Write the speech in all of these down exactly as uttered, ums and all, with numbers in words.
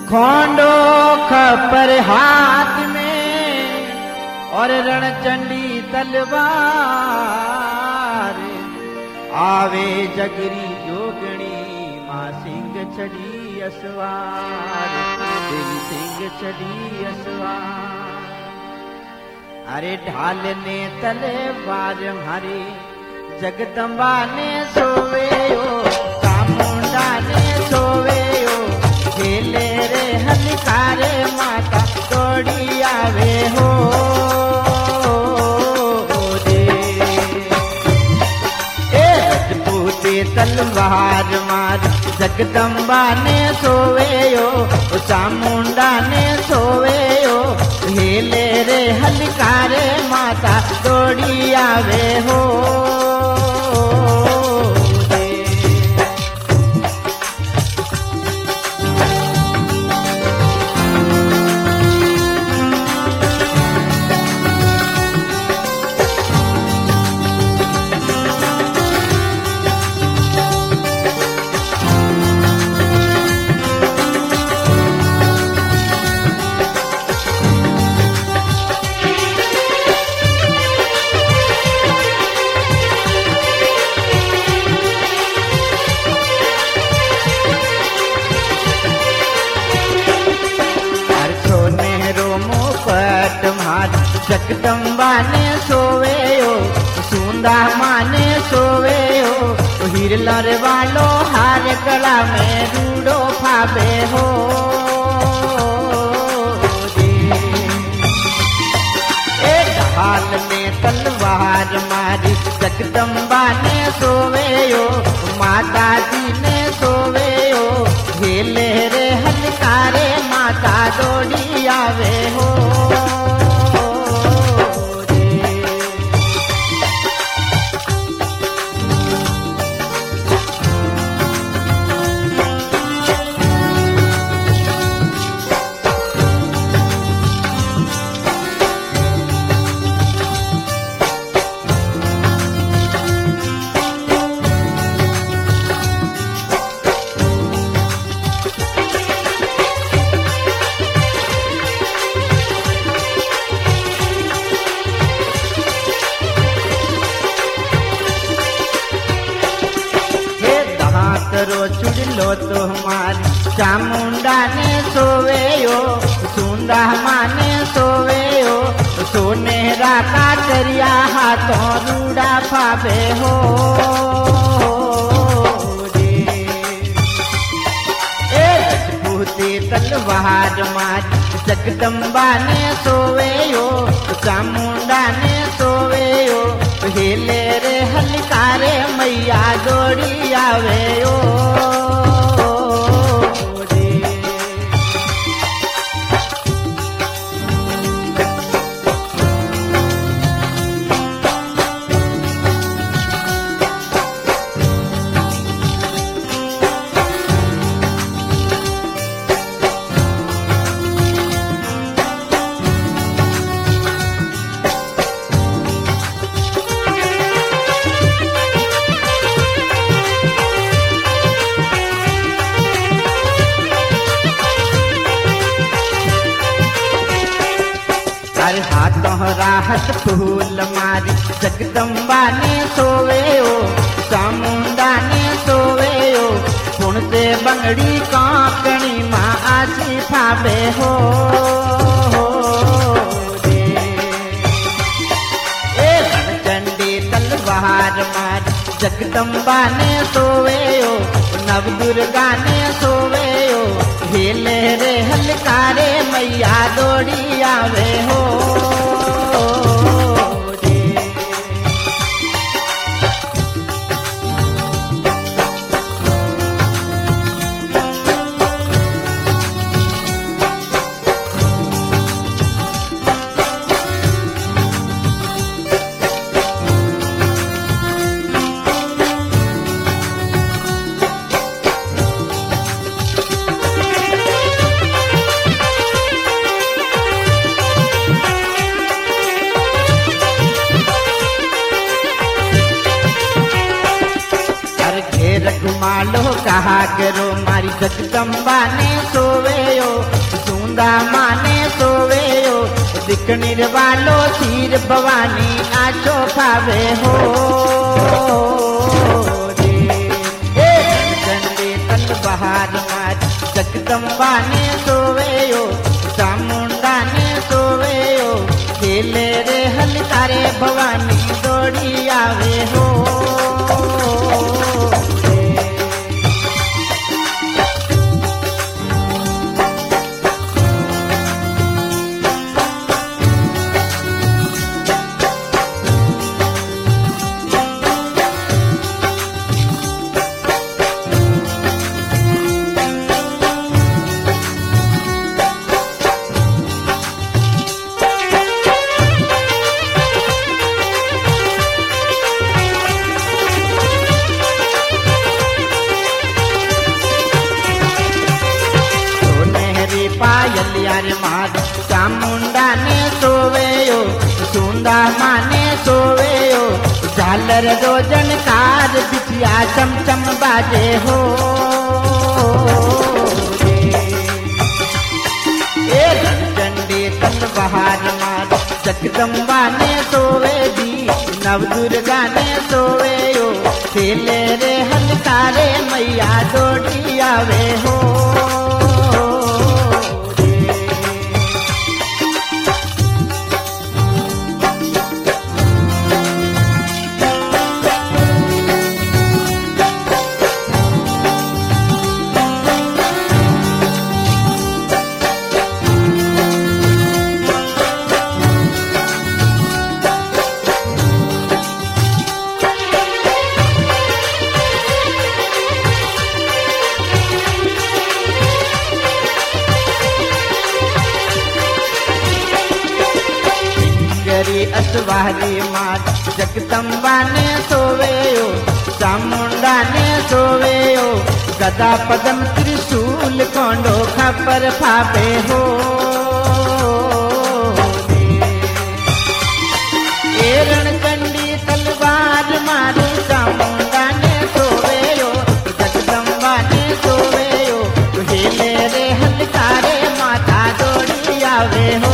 खोंडो खपर हाथ में और रणचंडी तलवार, आवे जगरी जोगणी मां सिंह छड़ी असवार, देवी सिंह छड़ी असवार। अरे ढाल ने तलवार मारी, जगदम्बा ने सोवेयो, चामुंडा ने सोवेयो, खेले रे हलकारे माता दौड़ी आवे हो रे। ए रजपूते तलवार मार, जगदम्बा ने सोवेयो, चामुंडा ने सोवेयो, खेले रे हलकारे माता दौड़ी आवे हो। जगदम्बा ने सोवेयो, सुंदा माने सोवेयो, हिरलर वालो हार गला में रूडो फाबे हो रे। ए ढाल में तलवार मारी, जगदम्बा ने सोवेयो, माता जी ने सोवेयो, खेले रे हलकारे माता दौड़ी आवे हो। रो चुड़लो तो हमारी, चामुंडा ने सोवेयो, सुंदा माने सोवेयो, सोनेरा का करिया हाथों रूड़ा फाबे हो रे। ए रजपूते तलवार मारी, जगदम्बा ने सोवेयो, चामुंडा ने सोवेयो, हेले रे हलकारे मैया दौड़ी आवे ओ रे। राहत फूल मारी, जगदम्बा ने सोवेयो, चामुंडा ने सोवेयो, पुणते बंगड़ी कांकणी मां आसी फाबे हो रे। ए रणचंडी तलवार मारी, जगदम्बा ने सोवेयो, नव दुर्गा ने सोवेयो, हेले रे हलकारे मैया दौड़ी आवे हो रे। रघुमालो कहा करो मारी जगदम्बा ने सोवेयो सुंदा माने सोवेयो दिखनीर वालो तीर भवानी आचो खावे हो रे चंडे तल बहार मारी जगदम्बा ने सोवेयो चामुंडा ने सोवेयो खेले रे हलकारे भवानी दौड़ी आवे हो पायल मार चामुंडा ने सोवेयो सुंदा माने सोवेयो झालर दो जनकार बिटिया चमचम बाजे हो चंडी तल बहार मार जगदम्बा ने सोवे दी नव दुर्गा ने सोवेयो खेले रे हलकारे मैया दौड़ी आवे हो असवारी मार जगदम्बा ने सोवेयो चामुंडा ने सोवेयो गदा पदम त्रिशूल कोंडो खपर फाबे हो एरण कंडी तलवार मारी चामुंडा ने सोवेयो जगदम्बा ने सोवेयो हेले रे हलकारे माता दौड़ी आवे हो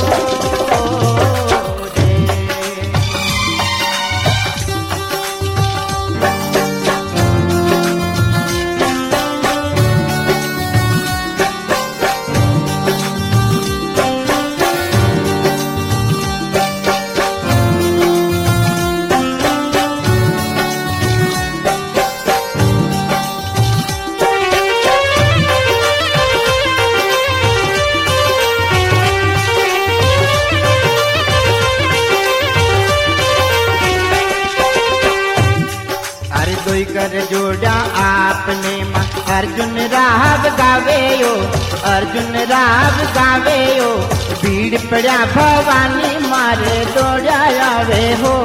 कर जोड़ा आपने मां अर्जुन राव गावेयो अर्जुन राव गावेयो भीड़ पड़ा भवानी मारे दौड़ा आवे हो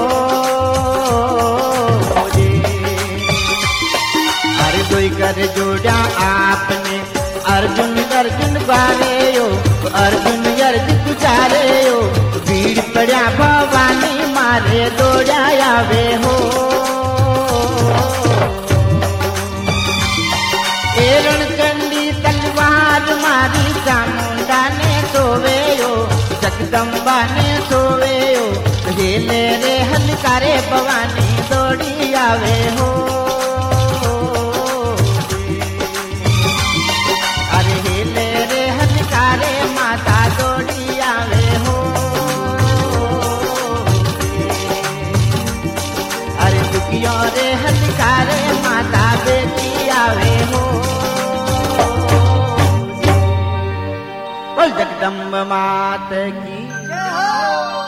अरे दोई कर जोड़ा आपने अर्जुन अर्जुन गावेयो अर्जुन अर्ज गुजारेयो भीड़ पड़ा भवानी मारे दौड़ा आवे हो रणचंडी तलवार मारी चामुंडा ने सोवेयो जगदम्बा ने सोवेयो हेले रे हलकारे भवानी दौड़ी आवे हो अरे हेले रे हलकारे माता दौड़ी आवे हो अरे दुखियों रे हलकारे माता बेटी आवे हो जगदम्ब मात की